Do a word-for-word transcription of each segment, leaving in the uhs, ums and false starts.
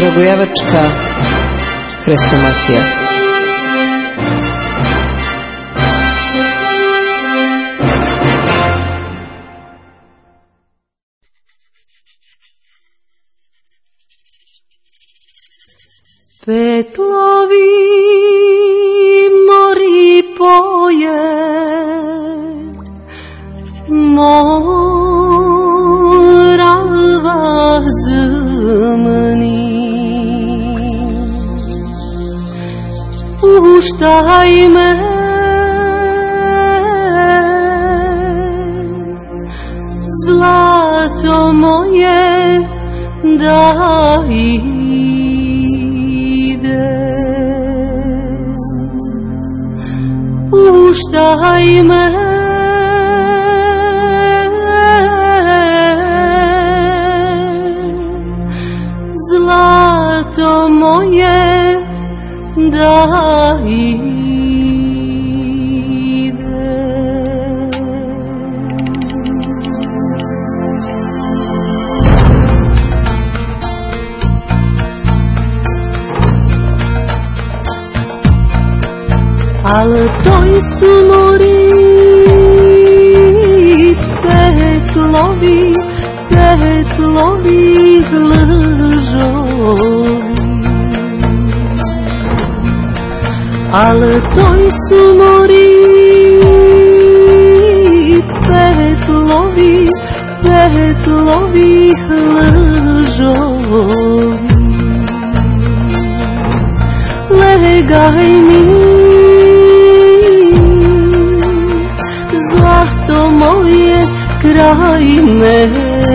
Kragujevačka hrestomatija. Petlovi mori poje, morava zmni. Puštaj me, zlato moje, da idem. Puštaj me, zlato moje, da idem. Al toj su mori petlovi, petlovi lžovi. Al toj su mori petlovi, petlovi lžovi. Legaj mi, zlato moje, kraj mene.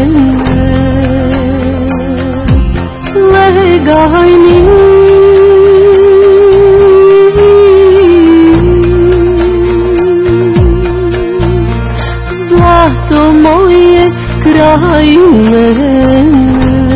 Legaj mi, zlato moje, kraj mene.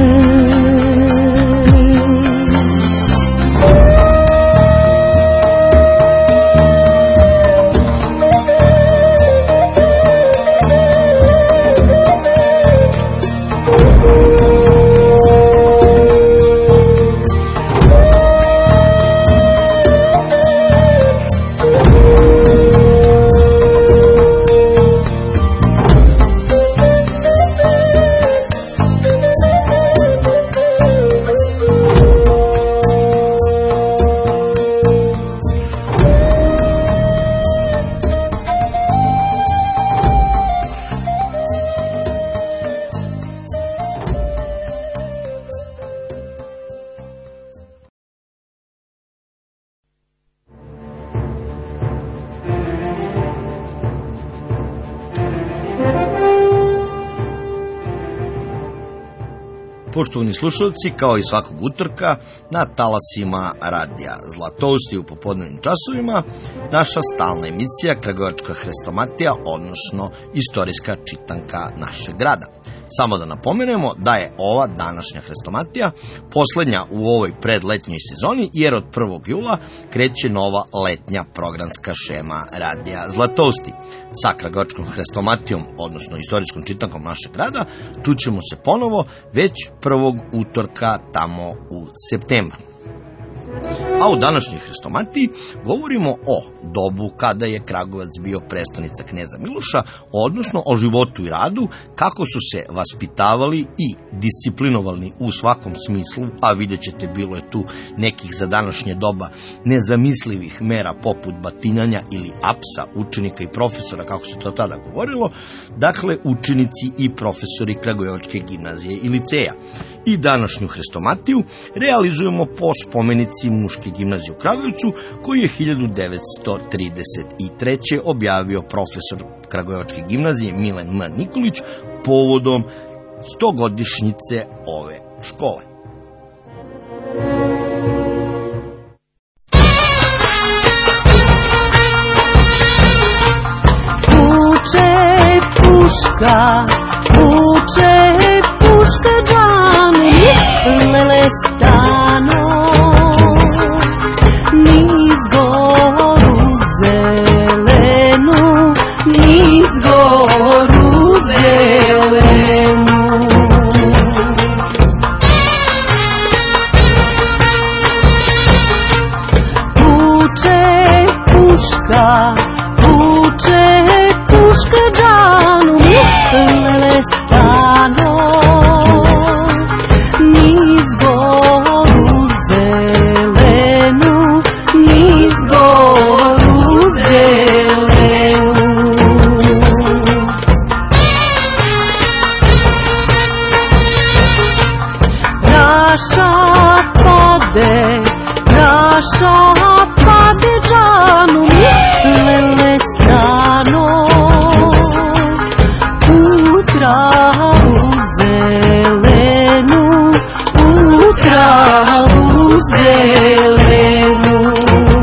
Poštovani slušalci, kao i svakog utorka, na talasima radija Zlatousti u popodnevnim časovima, naša stalna emisija Kragujevačka hrestomatija, odnosno istorijska čitanka našeg grada. Samo da napomenemo da je ova današnja hrestomatija poslednja u ovoj predletnjoj sezoni, jer od prvog jula kreće nova letnja programska šema radija Zlatousti. Sa Kragujevačkom hrestomatijom, odnosno istorijskom čitankom našeg grada, čućemo se ponovo već prvog utorka tamo u septembru. A u današnjoj hrestomatiji govorimo o dobu kada je Kragujevac bio prestonica kneza Miloša, odnosno o životu i radu, kako su se vaspitavali i disciplinovali u svakom smislu, a vidjet ćete, bilo je tu nekih za današnje doba nezamislivih mera poput batinjanja ili apsa učenika i profesora, kako se to tada govorilo, dakle učenici i profesori Kragujevačke gimnazije i liceja. I današnju hrestomatiju realizujemo po spomenici Muške gimnazije u Kragujevcu, koju je hiljadu devetsto trideset treće. objavio profesor Kragujevačke gimnazije Milan M. Nikolić povodom stogodišnjice ove škole. Puče puška, puče puška džanu, lele stano, niz goru zelenu, niz goru zelenu. puške džanu lele stano niz goru zelenu, niz goru zelenu. Raša pade, raša pade džanu lele stano u travu zelenu, u travu zelenu.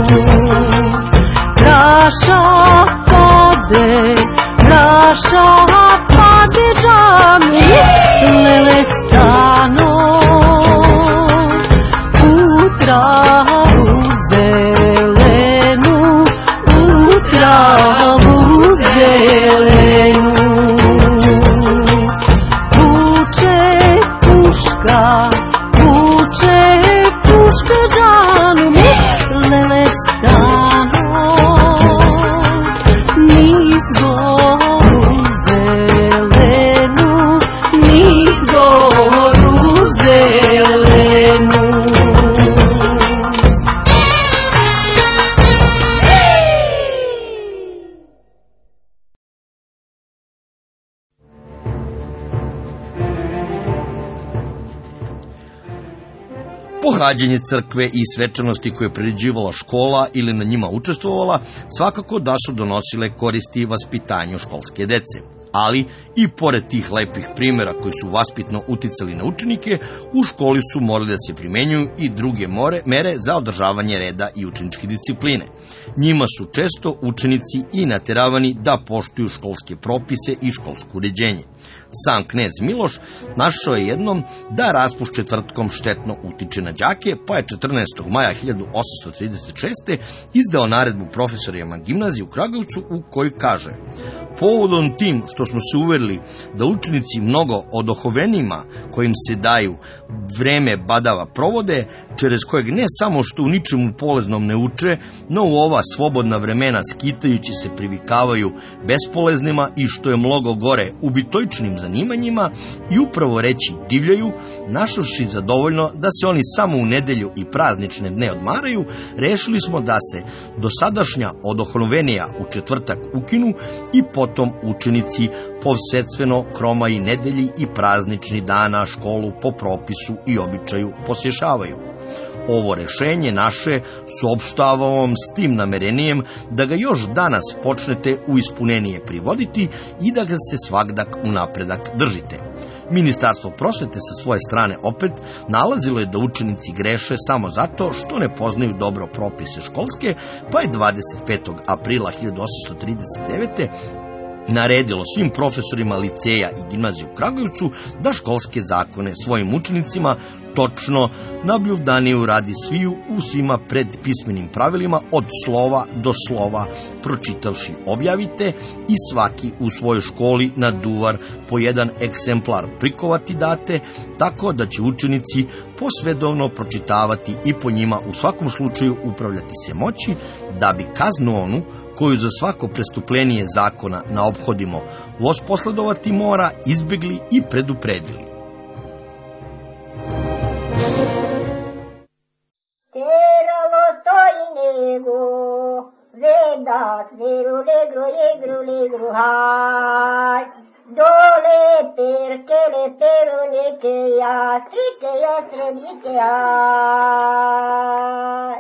Raša pade, raša pade džanu lele stano u travu zelenu, u travu zelenu. Puče puška, puče puška džanu lele stano niz goru zelenu, niz goru zelenu. Pohađanje crkve i svečanosti koje je priređivala škola ili na njima učestvovala svakako da su donosile koristi vaspitanju školske dece. Ali i pored tih lepih primjera koji su vaspitno uticali na učenike, u školi su morali da se primenjuju i druge more, mere za održavanje reda i učeničke discipline. Njima su često učenici i nateravani da poštuju školske propise i školsko uređenje. Sam knez Miloš našao je jednom da raspušt četvrtkom štetno utiče na đake, pa je četrnaestog maja hiljadu osamsto trideset šeste. izdao naredbu profesorima gimnazije u Kragujevcu u kojoj kaže: povodom tim što smo se uverili da učenici mnogo odohovenima kojim se daju vreme badava provode, čerez kojeg ne samo što u ničemu poleznom ne uče, no u ova slobodna vremena skitajući se privikavaju bespoleznima i što je mnogo gore ubitoičnim zanimanjima i upravo reći divljaju, našavši zadovoljno da se oni samo u nedelju i praznične dne odmaraju, rešili smo da se dosadašnja odohovenija u četvrtak ukinu i potom učenici povsetstveno kromaj nedelji i praznični dana školu po propisu i običaju posješavaju. Ovo rešenje naše suopštavamo vam s tim namerenijem da ga još danas počnete u ispunenije privoditi i da ga se svakdak u napredak držite. Ministarstvo prosvete sa svoje strane opet nalazilo je da učenici greše samo zato što ne poznaju dobro propise školske, pa je dvadeset petog aprila hiljadu osamsto trideset devete. naredilo svim profesorima liceja i gimnazije u Kragujevcu da školske zakone svojim učenicima točno nabljuvdaniju radi sviju u svima predpismenim pravilima od slova do slova pročitavši objavite i svaki u svojoj školi na duvar po jedan eksemplar prikovati date, tako da će učenici posvedovno pročitavati i po njima u svakom slučaju upravljati se moći, da bi kaznu onu koju za svako prestupljenje zakona na ophodimo posledovati mora, izbjegli i predupredili. Teralo stoji nego, vedat, veru, legru, legru, legru, haj. Dole perke, le peru, neke ja, trike ja, sredike haj.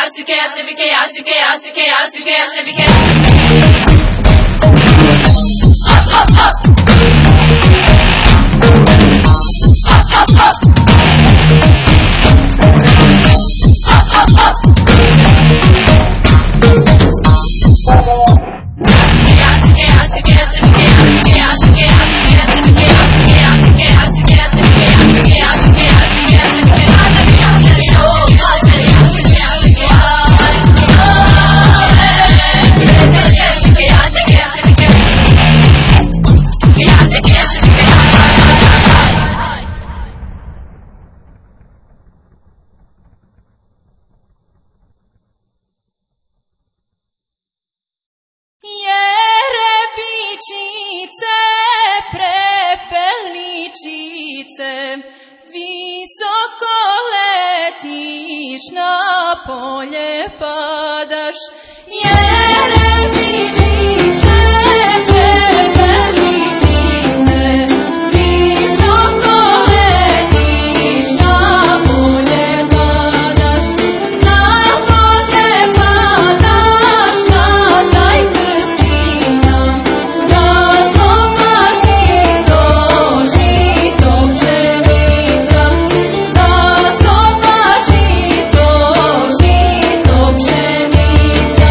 asuke, asifike, asuke, asuke, asuke, asifike. Up, up, up. Up, up, up. Up, up, up. Asuke, asuke, asuke, asifike, asuke, asuke, asuke, asifike, asuke, asuke, asuke, asifike, asuke, asuke, asuke, asifike, asuke, Jerebičice, prepeličice, visoko letiš, na polje padaš. Jerebičice, prepeličice, visoko letiš, na polje padaš. Na polje padaš, na taj krstina, da zopaš žito, žito pšenica, da zopaš žito, žito pšenica.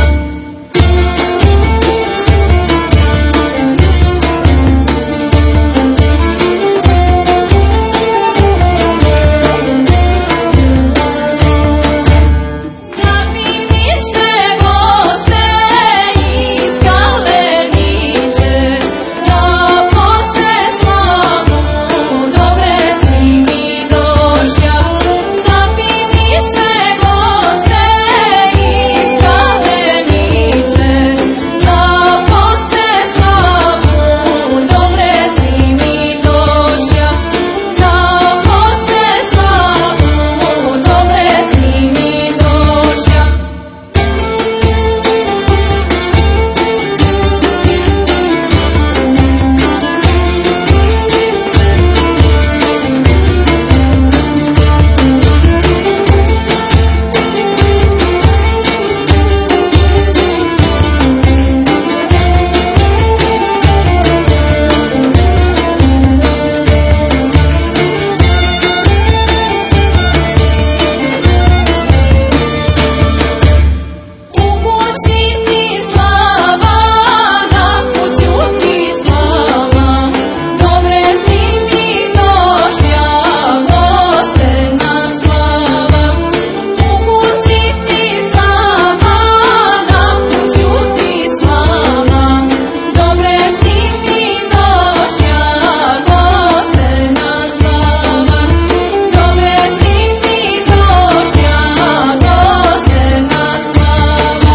Da bi mi se goste iz Kaleniće, da posle slavu dobre si mi došja. Da bi mi se goste iz Kaleniće, da posle slavu dobre si mi došja. Da posle slavu dobre si mi došja. U kući ti slava, na kuću ti slava, dobre si mi došja, gostena slava. U kući ti slava, na kuću ti slava, dobre si mi došja, gostena slava. Dobre si mi došja, gostena slava.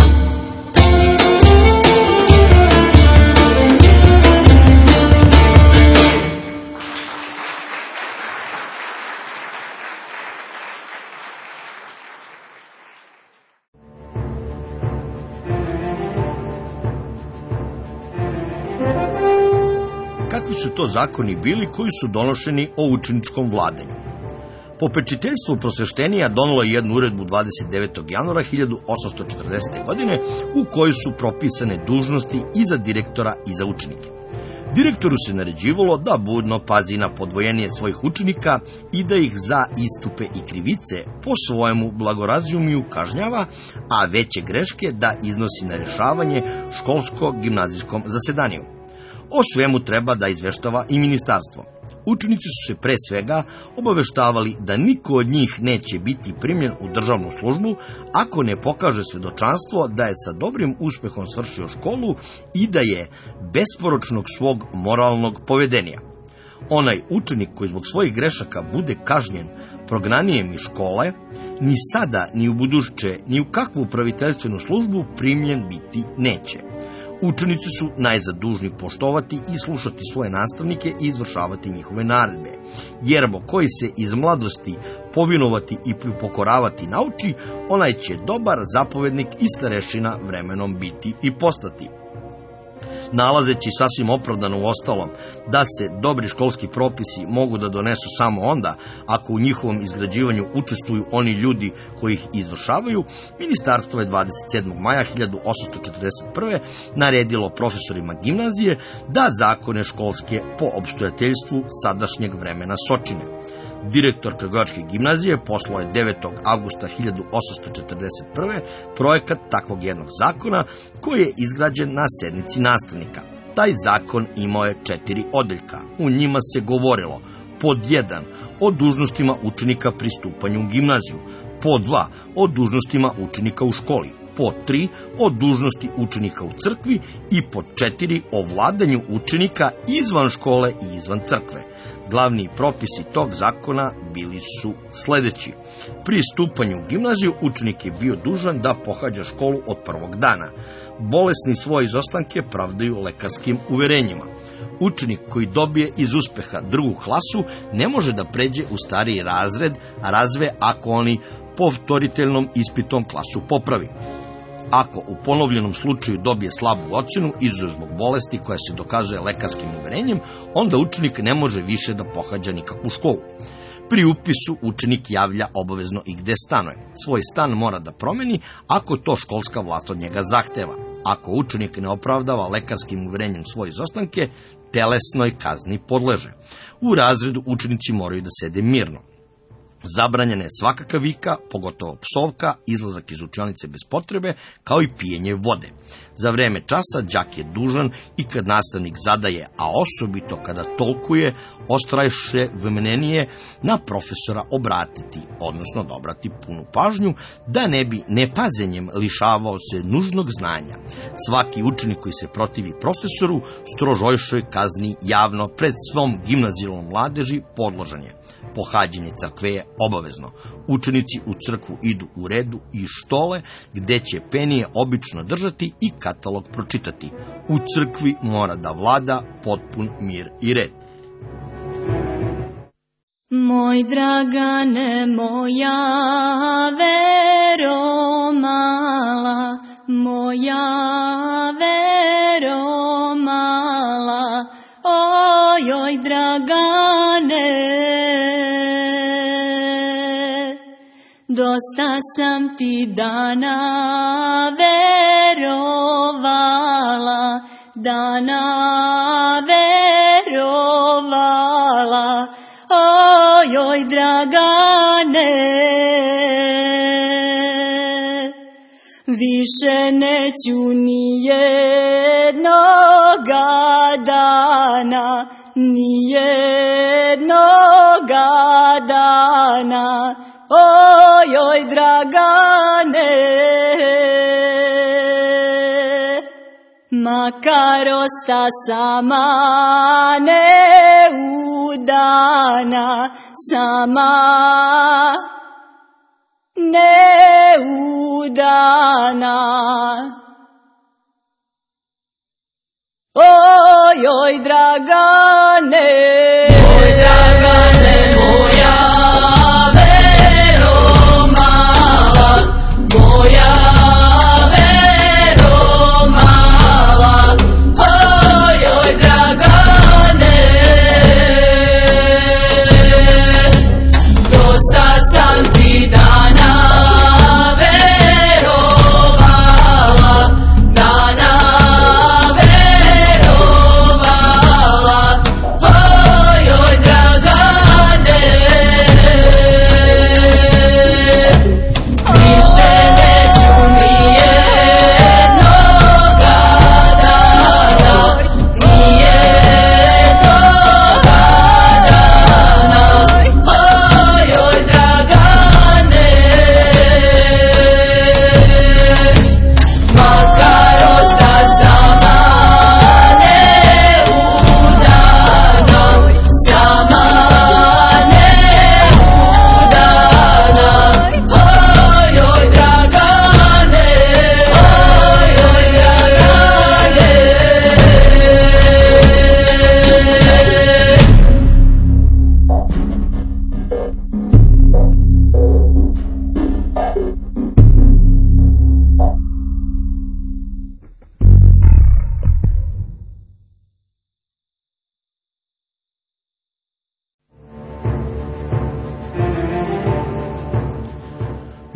Kakvi su to zakoni bili koji su donošeni o učeničkom vladanju? Popečiteljstvo prosveštenija donelo je jednu uredbu dvadeset devetog januara hiljadu osamsto četrdesete. godine u kojoj su propisane dužnosti i za direktora i za učenike. Direktoru se naređivalo da budno pazi na podvojenje svojih učenika i da ih za istupe i krivice po svojemu blagorazumiju kažnjava, a veće greške da iznosi na rešavanje školsko-gimnazijskom zasedaniju. O svemu treba da izveštava i ministarstvo. Učenici su se pre svega obaveštavali da niko od njih neće biti primljen u državnu službu ako ne pokaže svedočanstvo da je sa dobrim uspehom svršio školu i da je besporočnog svog moralnog povedenja. Onaj učenik koji zbog svojih grešaka bude kažnjen prognanijem iz škole, ni sada, ni u buduće, ni u kakvu upraviteljstvenu službu primljen biti neće. Učenici su najzad dužni poštovati i slušati svoje nastavnike i izvršavati njihove naredbe. Jerbo koji se iz mladosti povinovati i pokoravati nauči, onaj će dobar zapovednik i starešina vremenom biti i postati. nalazeći sasvim opravdano u ostalom da se dobri školski propisi mogu da donesu samo onda ako u njihovom izgrađivanju učestvuju oni ljudi koji ih izvršavaju, ministarstvo je dvadeset sedmog maja hiljadu osamsto četrdeset prve naredilo profesorima gimnazije da zakone školske po opstojateljstvu sadašnjeg vremena sočine. Direktor Kragujevačke gimnazije poslao je devetog avgusta hiljadu osamsto četrdeset prve projekat takvog jednog zakona koji je izgrađen na sednici nastavnika. Taj zakon imao je četiri odeljka. U njima se govorilo pod jedan o dužnostima učenika pri stupanju u gimnaziju, pod dva o dužnostima učenika u školi, pod tri o dužnosti učenika u crkvi i pod četiri o vladanju učenika izvan škole i izvan crkve. Glavni propisi tog zakona bili su sledeći. Pri stupanju u gimnaziju učenik je bio dužan da pohađa školu od prvog dana. Bolesni svoje izostanke pravdaju lekarskim uverenjima. Učenik koji dobije iz uspeha drugu klasu ne može da pređe u stariji razred, razve ako oni povtoriteljnom ispitom klasu popravi. Ako u ponovljenom slučaju dobije slabu ocenu, izuzev zbog bolesti koja se dokazuje lekarskim uverenjem, onda učenik ne može više da pohađa nikakvu školu. Pri upisu učenik javlja obavezno i gde stanuje. Svoj stan mora da promeni ako to školska vlast od njega zahteva. Ako učenik ne opravdava lekarskim uverenjem svoje izostanke, telesnoj kazni podleže. U razredu učenici moraju da sede mirno. Zabranjena je svakakva vika, pogotovo psovka, izlazak iz učionice bez potrebe, kao i pijenje vode. Za vreme časa đak je dužan i kad nastavnik zadaje, a osobito kada tolkuje, ostrajše vremenenije na profesora obratiti, odnosno da obrati punu pažnju, da ne bi nepazenjem lišavao se nužnog znanja. Svaki učenik koji se protivi profesoru strožojšoj kazni javno pred svom gimnazijalnom mladeži podložan je. Pohađanje crkve je obavezno. Učenici u crkvu idu u redu i štole, gde će penije obično držati i katalog pročitati. U crkvi mora da vlada potpun mir i red. Moj Dragane, moja vero mala, moja vero mala, ojoj Dragane, dosta sam ti dana verovala, dana verovala, ojoj Dragane, više neću ni jednoga dana, ni jednoga dana, ojoj Dragane, makar osta sama neudana, sama neudana, ojoj Dragane, Moj Dragane, moja vero mala, moja vero mala, ojoj Dragane, dosta sam ti dana verovala, dana verovala, ojoj Dragane,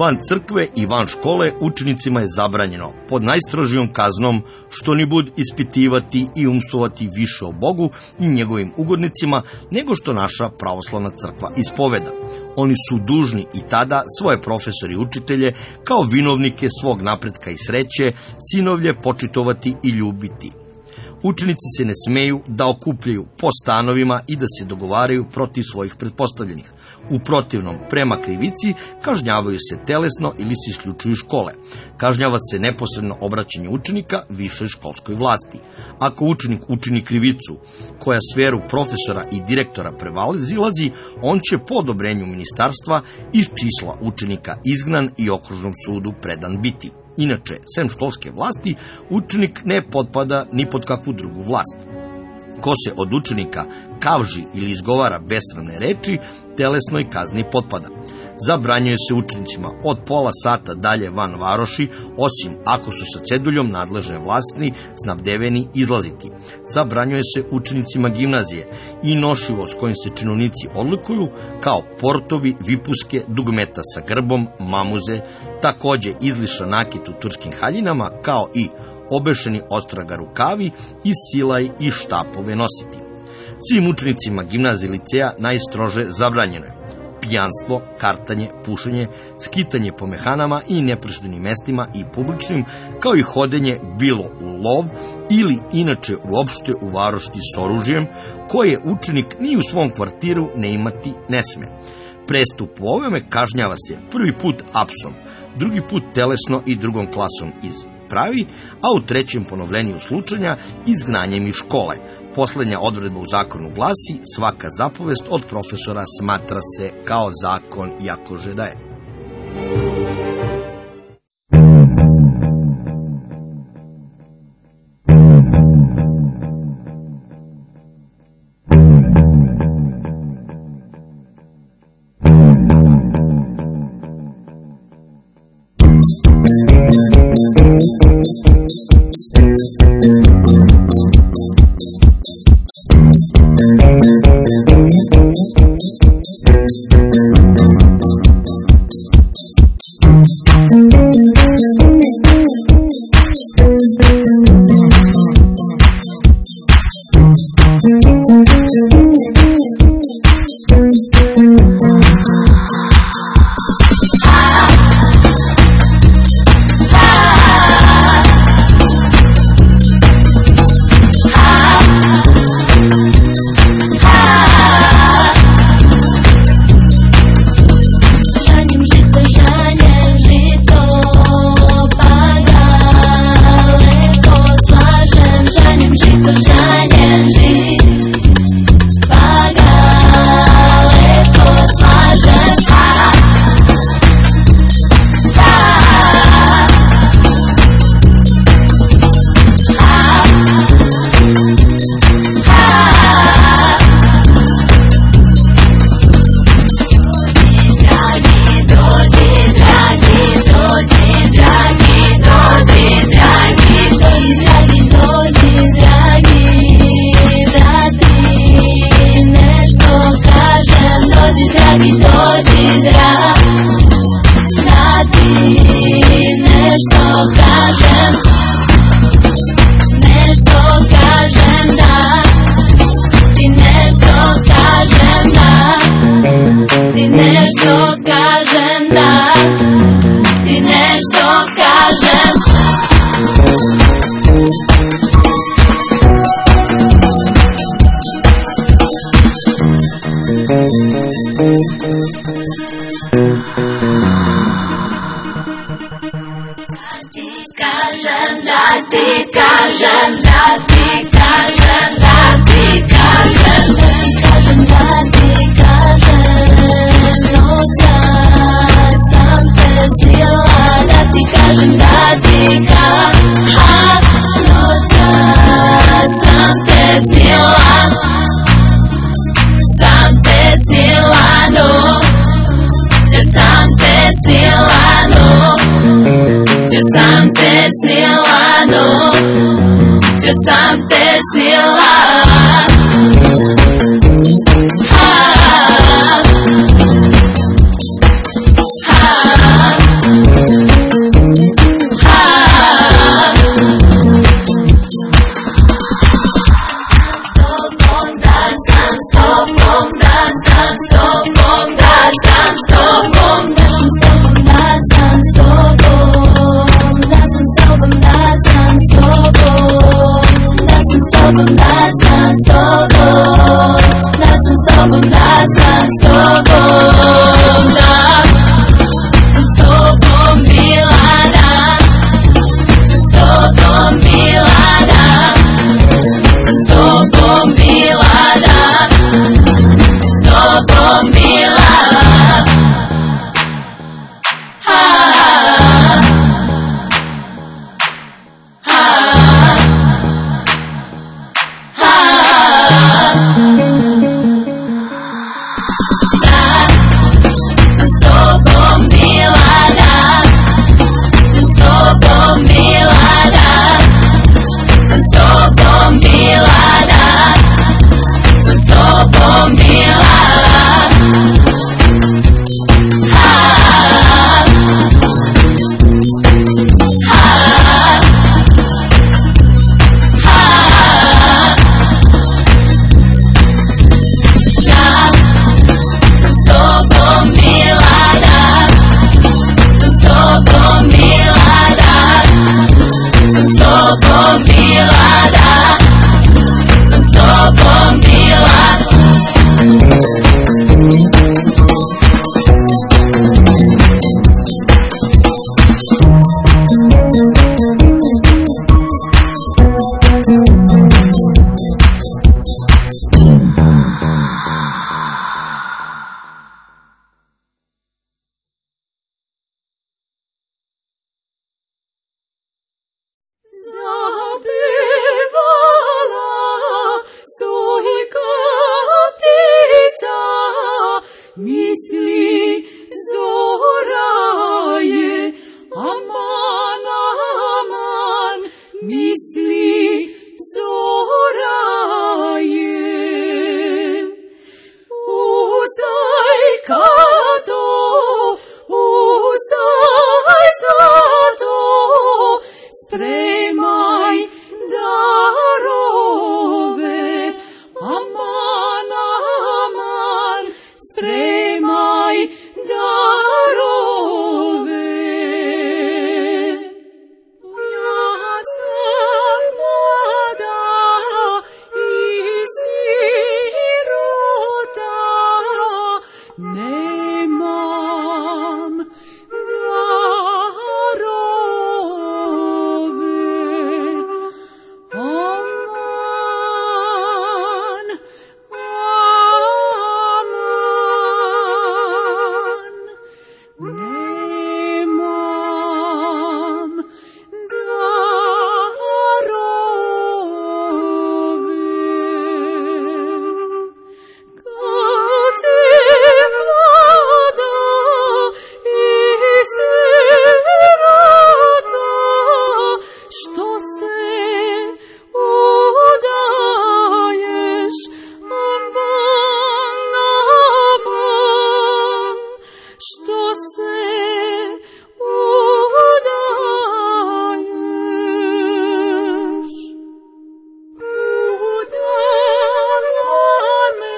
Van crkve i van škole učenicima je zabranjeno, pod najstrožijom kaznom, što ni bud ispitivati i umstovati više o Bogu i njegovim ugodnicima, nego što naša pravoslavna crkva ispoveda. Oni su dužni i tada svoje profesori i učitelje, kao vinovnike svog napretka i sreće, sinovlje počitovati i ljubiti. Učenici se ne smeju da okupljaju po stanovima i da se dogovaraju protiv svojih pretpostavljenih. U protivnom, prema krivici, kažnjavaju se telesno ili se isključuju škole. Kažnjava se neposredno obraćanje učenika višoj školskoj vlasti. Ako učenik učini krivicu koja sferu profesora i direktora prevazilazi, on će po odobrenju ministarstva iz čisla učenika izgnan i okružnom sudu predan biti. Inače, sem školske vlasti, učenik ne potpada ni pod kakvu drugu vlast. Ko se od učenika kavži ili izgovara besramne reči, telesnoj kazni potpada. Zabranjuje se učenicima od pola sata dalje van varoši, osim ako su sa ceduljom nadležne vlasti snabdeveni izlaziti. Zabranjuje se učenicima gimnazije i nošivo s kojim se činovnici odlikuju, kao portovi, vipuske, dugmeta sa grbom, mamuze, takođe izlišan nakit u turskim haljinama, kao i obešeni ostraga rukavi i silaj i štapove nositi. Svim učenicima gimnazije i liceja najstrože zabranjeno je pijanstvo, kartanje, pušenje, skitanje po mehanama i neprosudnim mestima i publičnim, kao i hodenje bilo u lov ili inače uopšte u varošti s oružjem, koje učenik ni u svom kvartiru ne imati ne sme. Prestup u ovome kažnjava se prvi put apsom, drugi put telesno i drugom klasom iz pravi, a u trećem ponovljenju slučaja izgnanjem iz škole. Poslednja odredba u zakonu glasi: svaka zapovest od profesora smatra se kao zakon, jakože da je. Sam te snila, ha, ha, tobom bila, da sam s tobom bila. Misli zora je, aman, aman, misli zora je. Ustaj kato, ustaj zato, spremaj darove, aman, aman, spremaj darove. Ja sam mlada i sirota, nemam darove. Aman, aman, nemam darove. Kad si mlada i sirota, što se udaješ, aman, aman, što se udaješ. Udala me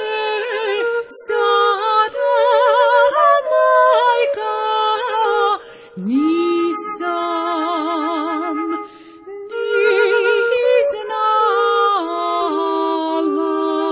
stara majka, nisam ni znala.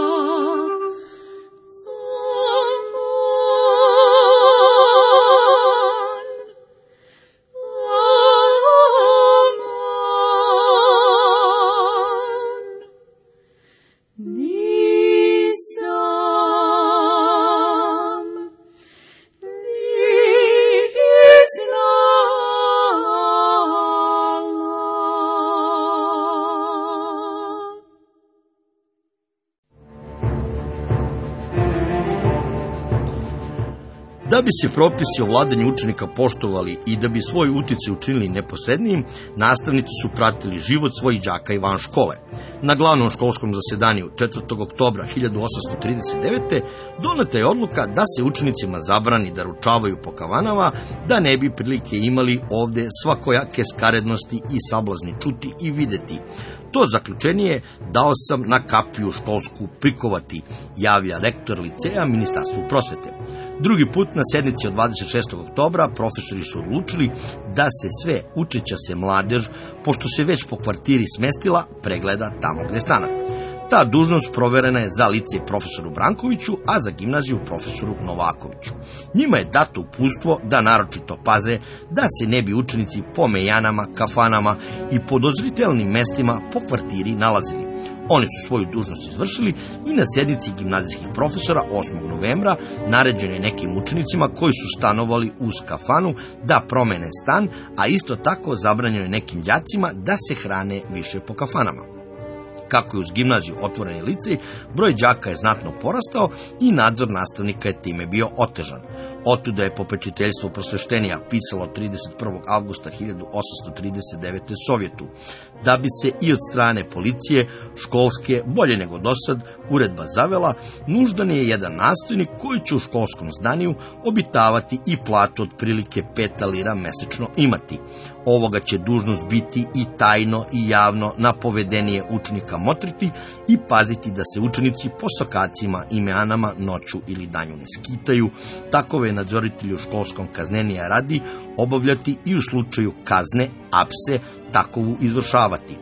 Da bi se propisi o vladanju učenika poštovali i da bi svoj uticaj učinili neposrednijim, nastavnici su pratili život svojih đaka i van škole. Na glavnom školskom zasedanju četvrtog oktobra hiljadu osamsto trideset devete. doneta je odluka da se učenicima zabrani da ručavaju po kafanama, da ne bi prilike imali ovde svakojake skarednosti i sablazni čuti i videti. To zaključenje dao sam na kapiju školsku prikovati, javlja rektor liceja Ministarstvu prosvete. Drugi put na sednici od dvadeset šestog oktobra profesori su odlučili da se sve učeća se mladež, pošto se već po kvartiri smestila, pregleda tamo gde stana. Ta dužnost proverena je za licej profesoru Brankoviću, a za gimnaziju profesoru Novakoviću. Njima je dato uputstvo da naročito paze da se ne bi učenici po mejanama, kafanama i podozritelnim mestima po kvartiri nalazili. Oni su svoju dužnost izvršili i na sednici gimnazijskih profesora osmog novembra naređeno je nekim učenicima koji su stanovali uz kafanu da promene stan, a isto tako zabranjeno je nekim đacima da se hrane više po kafanama. Kako je uz gimnaziju otvoreni licej, broj đaka je znatno porastao i nadzor nastavnika je time bio otežan. Otuda je popečiteljstvo prosveštenja pisalo trideset prvog avgusta hiljadu osamsto trideset devete. Sovjetu, da bi se i od strane policije školske, bolje nego dosad, uredba zavela, nuždan je jedan nastavnik koji će u školskom zdanju obitavati i platu otprilike pet lira mesečno imati. Ovoga će dužnost biti i tajno i javno na povedenije učenika motriti i paziti da se učenici po sokacima i meanama noću ili danju ne skitaju. Takove nadzoritelji u školskom kaznenija radi obavljati i u slučaju kazne, apse, takovu izvršavati.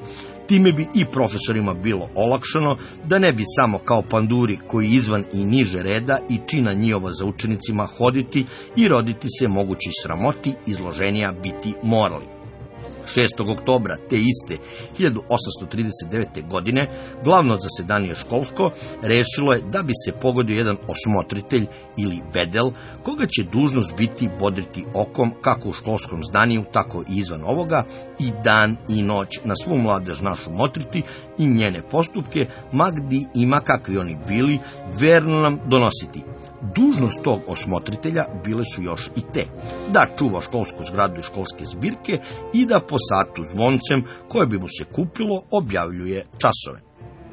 Time bi i profesorima bilo olakšano da ne bi samo kao panduri koji izvan i niže reda i čina njihova za učenicima hoditi i roditi se mogući sramoti izloženija biti morali. šestog oktobra te iste hiljadu osamsto trideset devete. godine glavno zasedanje školsko rešilo je da bi se pogodio jedan osmotritelj ili bedel, koga će dužnost biti bodriti okom kako u školskom zdanju, tako i izvan ovoga, i dan i noć na svu mladež našu motriti i njene postupke, ma gdi ima kakvi oni bili, verno nam donositi. Dužnost tog osmotritelja bile su još i te, da čuva školsku zgradu i školske zbirke i da po satu zvoncem koje bi mu se kupilo objavljuje časove.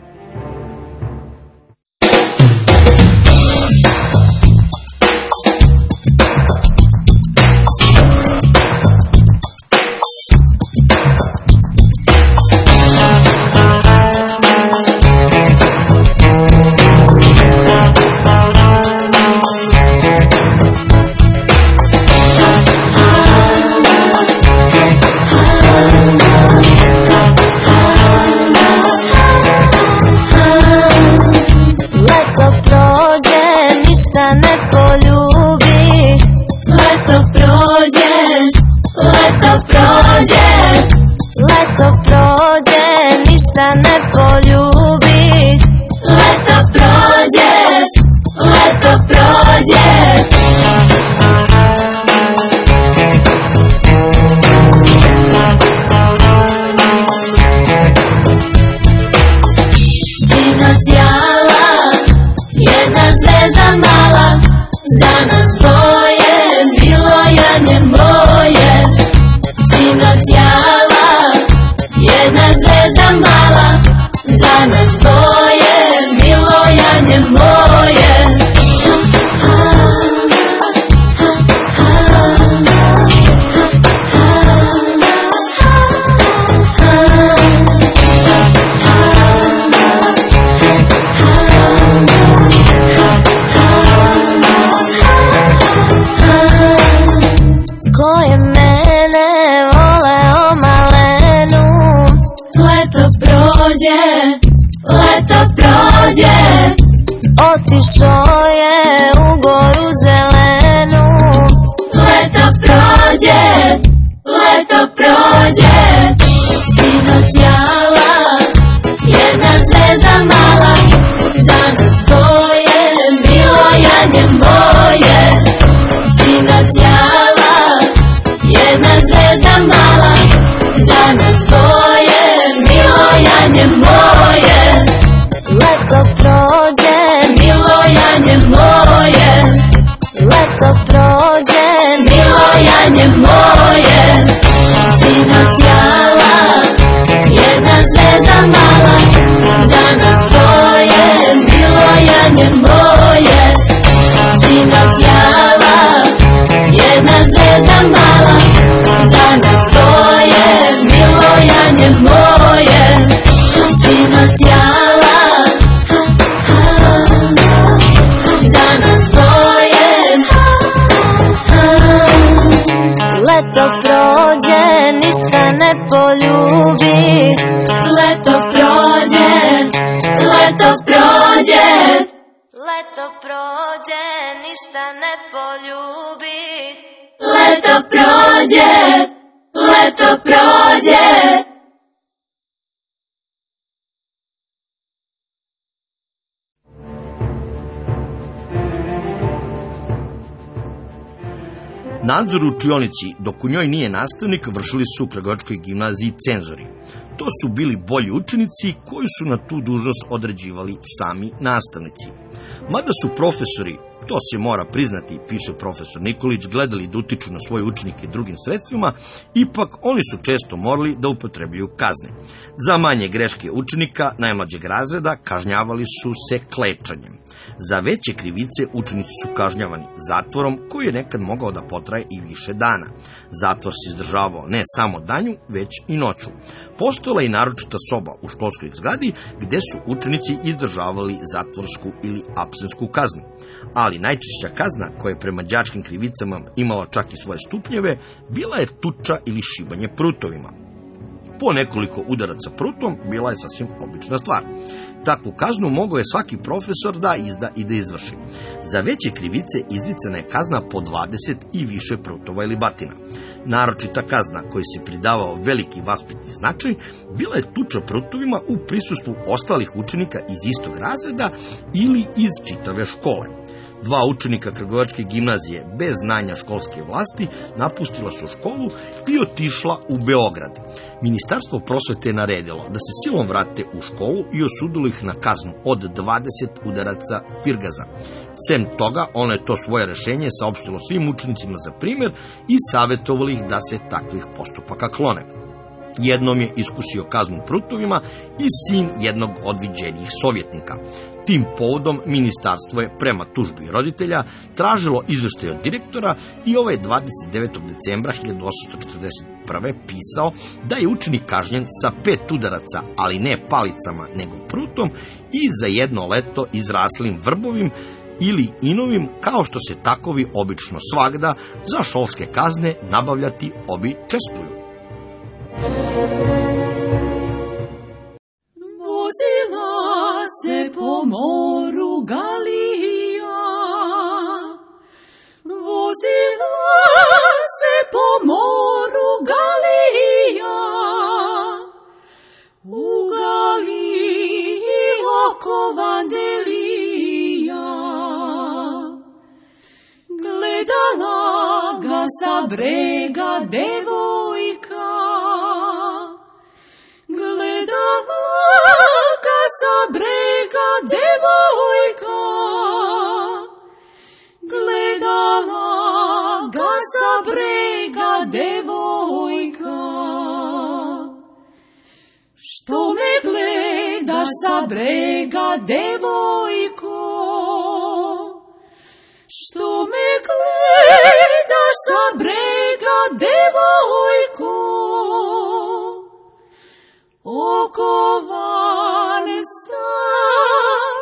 Otišao je u goru zelenu. Leto prođe, leto prođe. Sinoć jala, jedna zvezda mala, za nas dvoje, milo janje moje. Sinoć jala, jedna zvezda mala, za nas dvoje, milo janje moje. Leto prođe, milo janje moje. Leto prođe, milo janje moje. Sinoć jala, jedna zvezda mala, za nas dvoje, milo janje moje. Sinoć jala, jedna zvezda mala, za nas dvoje, milo janje moje. Sinoć jala, za nas dvoje. Leto prođe, ništa ne poljubi. Leto prođe, leto prođe. Leto prođe, ništa ne poljubi. Leto prođe, leto prođe. Nadzor u učionici, dok u njoj nije nastavnik, vršili su u Kragujevačkoj gimnaziji cenzori. To su bili bolji učenici koji su na tu dužnost određivali sami nastavnici. Mada su profesori, to se mora priznati, piše profesor Nikolić, gledali da utiču na svoje učenike drugim sredstvima, ipak oni su često morali da upotrebljaju kazne. Za manje greške učenika najmlađeg razreda kažnjavali su se klečanjem. Za veće krivice učenici su kažnjavani zatvorom, koji je nekad mogao da potraje i više dana. Zatvor se izdržavao ne samo danju, već i noću. Postojala je i naročita soba u školskoj zgradi gde su učenici izdržavali zatvorsku ili apsensku kaznu. Ali najčešća kazna, koja je prema đačkim krivicama imala čak i svoje stupnjeve, bila je tuča ili šibanje prutovima. po nekoliko udaraca prutom bila je sasvim obična stvar. Takvu kaznu mogao je svaki profesor da izda i da izvrši. Za veće krivice izricana je kazna po dvadeset i više prutova ili batina. Naročita kazna kojoj se pridavao veliki vaspitni značaj bila je tuča prutovima u prisustvu ostalih učenika iz istog razreda ili iz čitave škole. Dva učenika Kragujevačke gimnazije bez znanja školske vlasti napustila su školu i otišla u Beograd. Ministarstvo prosvete je naredilo da se silom vrate u školu i osudilo ih na kaznu od dvadeset udaraca firgaza. Sem toga, ono je to svoje rešenje saopštilo svim učenicima za primjer i savjetovali ih da se takvih postupaka klone. Jednom je iskusio kaznu prutovima i sin jednog od viđenijih sovjetnika. Tim povodom ministarstvo je prema tužbi roditelja tražilo izveštaj od direktora i ovaj dvadeset devetog decembra hiljadu osamsto četrdeset prve. pisao da je učenik kažnjen sa pet udaraca, ali ne palicama nego prutom i za jedno leto izraslim vrbovim ili inovim, kao što se takovi obično svagda za školske kazne nabavljati obi čestvuju. Vozila se po moru Galija, vozila se po moru Galija, u Galiji oko Vandelija. Gledala ga sa brega devojka, gledala ga sa brega devojka, gledala ga sa brega devojka. Što me gledaš sa brega devojko, što me gledaš sa brega devojko, okovan sam,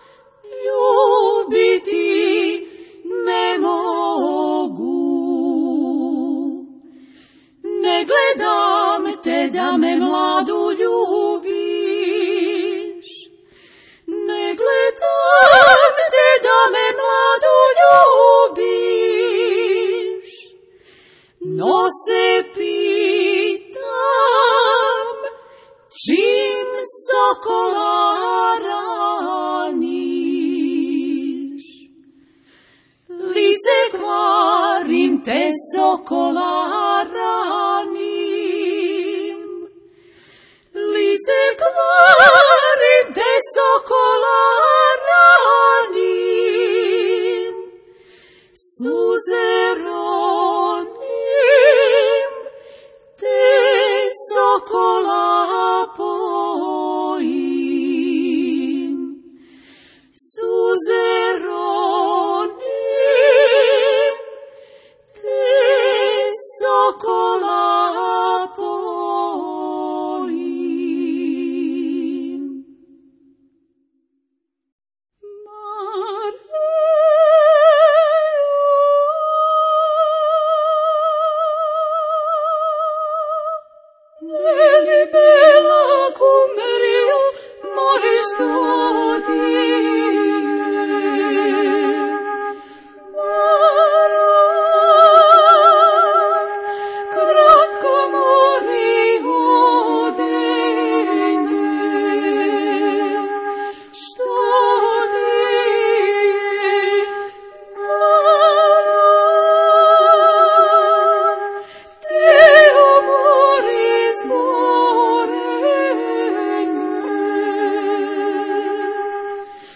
ljubiti ne mogu. Ne gledam te da me mladu ljubiš, ne gledam te da me mladu ljubiš, no se pitam čim sokola raniš. Lice kvarim te sokola ranim, lice kvarim te sokola ranim, suze ronim te sokola pojim, suze ronim te sokola pojim. Deli bela cumerio maestati, kratko mori odenje, što ti je te umori zgorenje.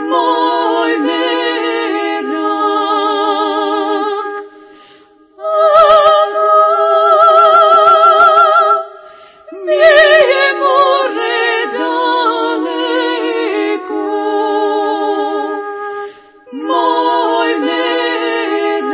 moj merak, ako nije more daleko, moj merak,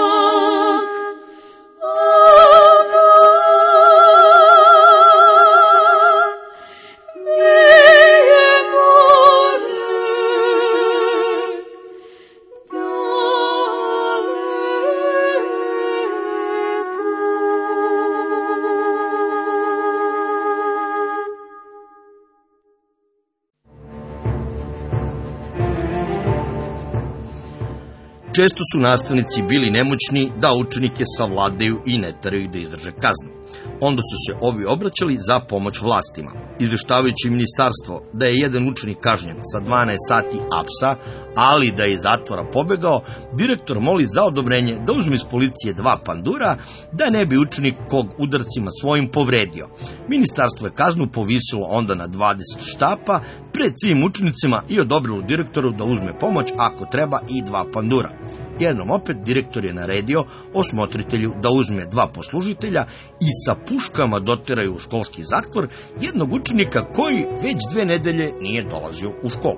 Često su nastavnici bili nemoćni da učenike savladaju i ne teraju da izdrže kaznu. Onda su se ovi obraćali za pomoć vlastima. Izveštavajući ministarstvo da je jedan učenik kažnjen sa dvanaest sati apsa, ali da je iz zatvora pobegao, direktor moli za odobrenje da uzme iz policije dva pandura, da ne bi učenik kog udarcima svojim povredio. Ministarstvo je kaznu povisilo onda na dvadeset štapa pred svim učenicima i odobrilo direktoru da uzme pomoć ako treba i dva pandura. Jednom opet direktor je naredio osmotritelju da uzme dva poslužitelja i sa puškama doteraju u školski zatvor jednog učenika koji već dve nedelje nije dolazio u školu.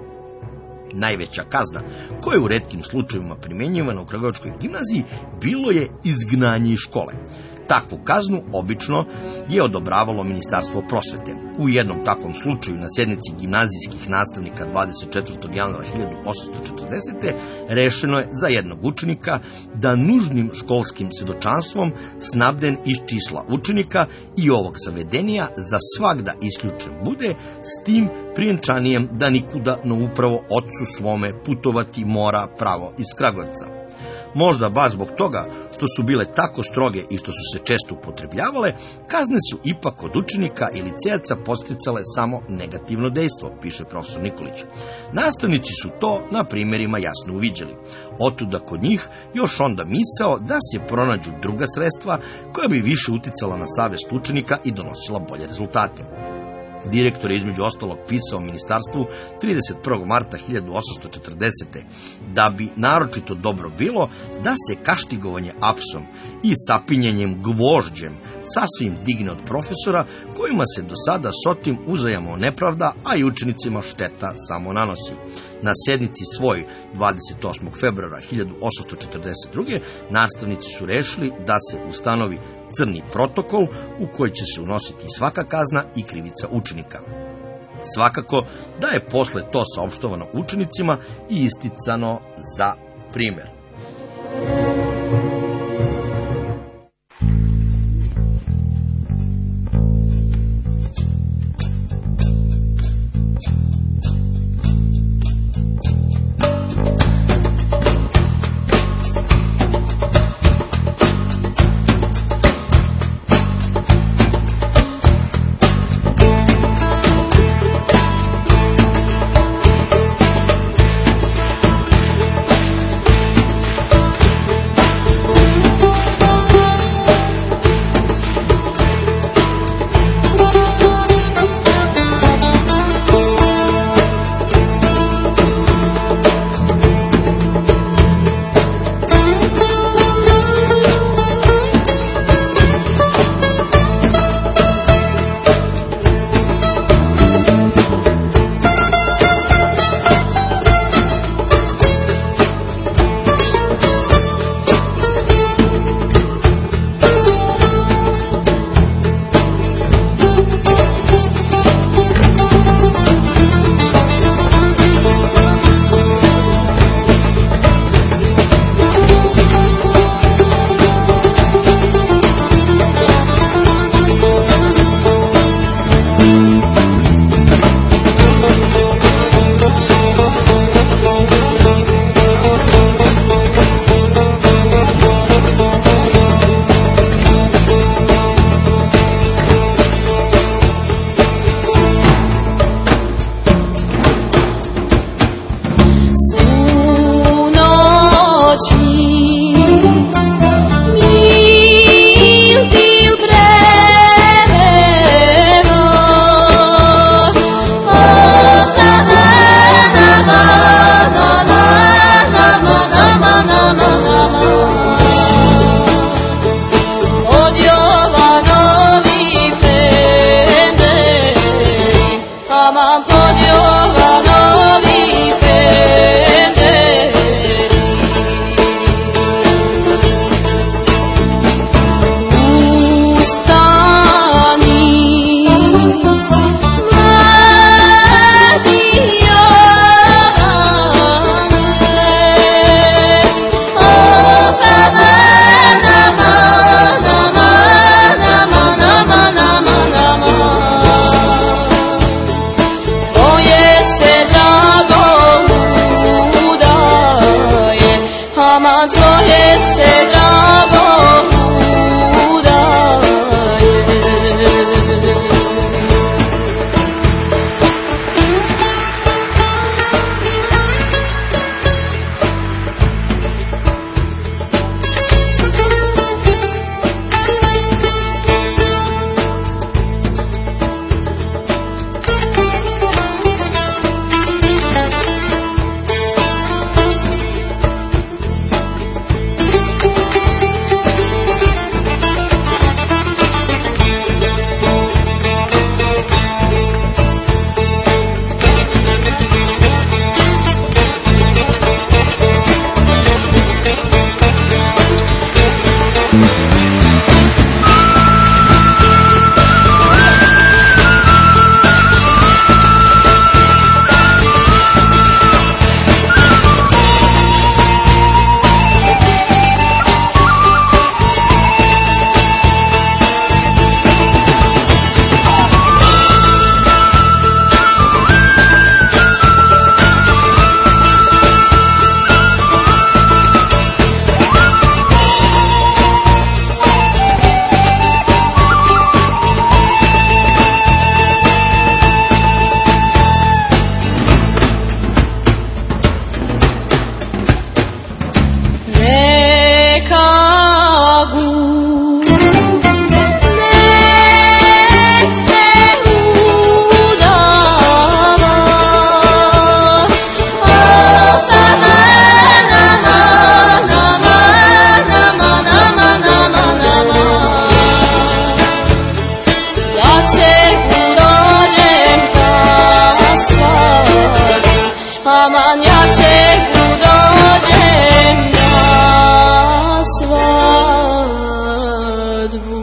Najveća kazna, koja je u retkim slučajevima primjenjivana u Kragujevačkoj gimnaziji, bilo je izgnanje iz škole. Takvu kaznu obično je odobravalo Ministarstvo prosvete. U jednom takvom slučaju na sednici gimnazijskih nastavnika dvadeset četvrtog januara hiljadu osamsto četrdesete. rešeno je za jednog učenika da nužnim školskim svedočanstvom snabden iz čisla učenika i ovog zavedenija za svagda isključen bude, s tim prijenčanijem da nikuda no upravo ocu svome putovati mora pravo iz Kragujevca. Možda baš zbog toga što su bile tako stroge i što su se često upotrebljavale, kazne su ipak od učenika i licejaca posticale samo negativno dejstvo, piše profesor Nikolić. Nastavnici su to na primjerima jasno uviđali. Otuda kod njih još onda misao da se pronađu druga sredstva koja bi više uticala na savest učenika i donosila bolje rezultate. Direktor je između ostalog pisao ministarstvu trideset prvog marta hiljadu osamsto četrdesete. da bi naročito dobro bilo da se kaštigovanje apsom i sapinjanjem gvožđem sasvim digne od profesora kojima se do sada sotim uzajamo nepravda, a i učenicima šteta samo nanosi. Na sednici svoj dvadeset osmog februara hiljadu osamsto četrdeset druge. nastavnici su rešili da se ustanovi crni protokol u koji će se unositi svaka kazna i krivica učenika. Svakako da je posle to saopštovano učenicima i isticano za primjer. aman ja čeku dođem na svadbu.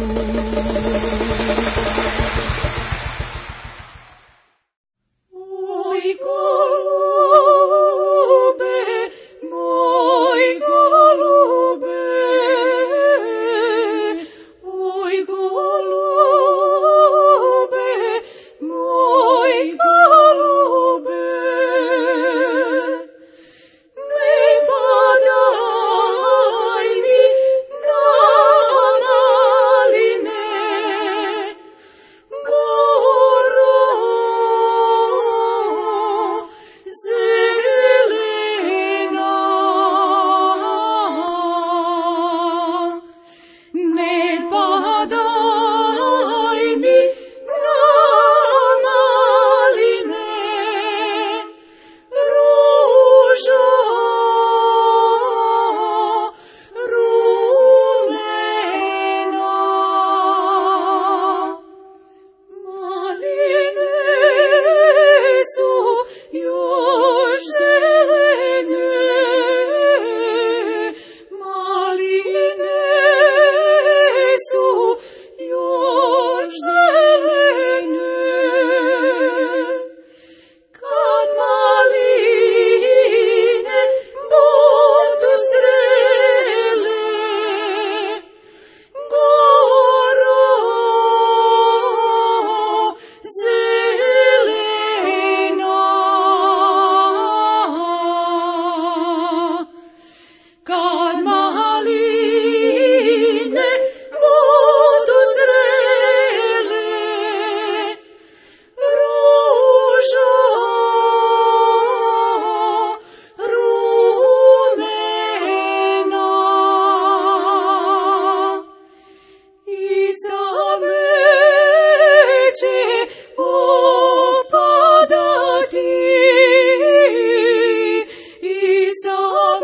Moj golube, moj golube, moj golube, moj golube, ne badaj mi na maline, goro zelena. Ne badaj mi na maline, ružo rumena. Maline su još zelene, maline su još zelene. Kad maline budu zrele, goro zelena. Kad maline budu zrele, ružo rumena. Iza meće opadati, iza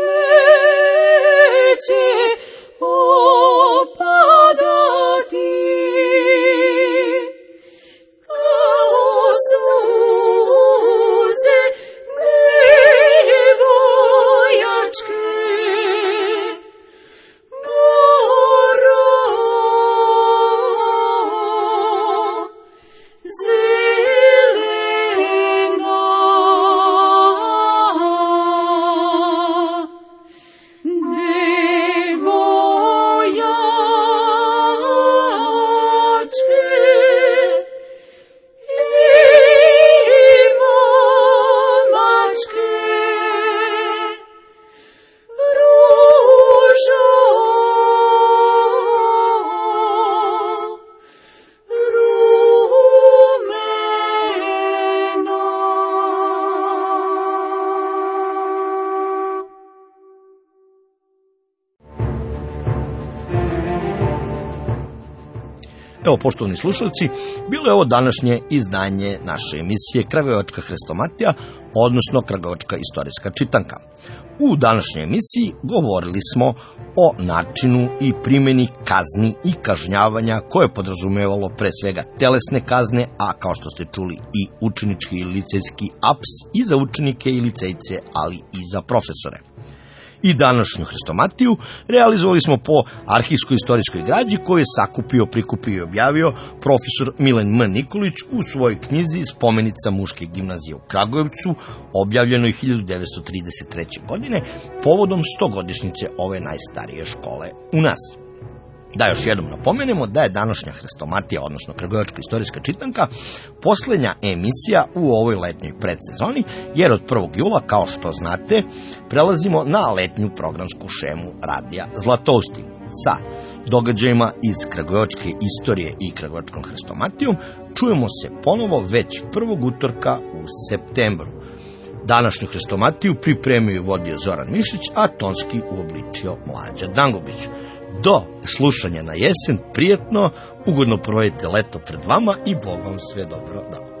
meće opadati, kao suze nevojačke, goro zelena. Nevojačke i momačke, ružo rumena. Evo, poštovani slušalci, bilo je ovo današnje izdanje naše emisije Kragujevačka hrestomatija, odnosno Kragujevačka istorijska čitanka. U današnjoj emisiji govorili smo o načinu i primjeni kazni i kažnjavanja koje je podrazumevalo pre svega telesne kazne, a kao što ste čuli i učenički i licejski aps i za učenike i licejce, ali i za profesore. I današnju hrestomatiju realizovali smo po arhivsko-istorijskoj građi koju je sakupio, prikupio i objavio profesor Milan M. Nikolić u svojoj knjizi Spomenica muške gimnazije u Kragujevcu, objavljenoj hiljadu devetsto trideset treće. godine, povodom stogodišnjice ove najstarije škole u nas. Da još jednom napomenemo da je današnja hrestomatija, odnosno Kragujevačka istorijska čitanka, posljednja emisija u ovoj letnjoj predsezoni, jer od prvog jula, kao što znate, prelazimo na letnju programsku šemu Radija Zlatousti sa događajima iz kragujevačke istorije i Kragujevačkom hrestomatijom. Čujemo se ponovo već prvog utorka u septembru. Današnju hrestomatiju pripremio i vodio Zoran Mišić, a tonski uobličio Mlađa Dangubić. Do slušanja na jesen, prijetno, ugodno provedite leto pred vama i Bog vam sve dobro dao.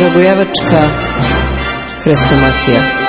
Kragujevačka Hrestomatija.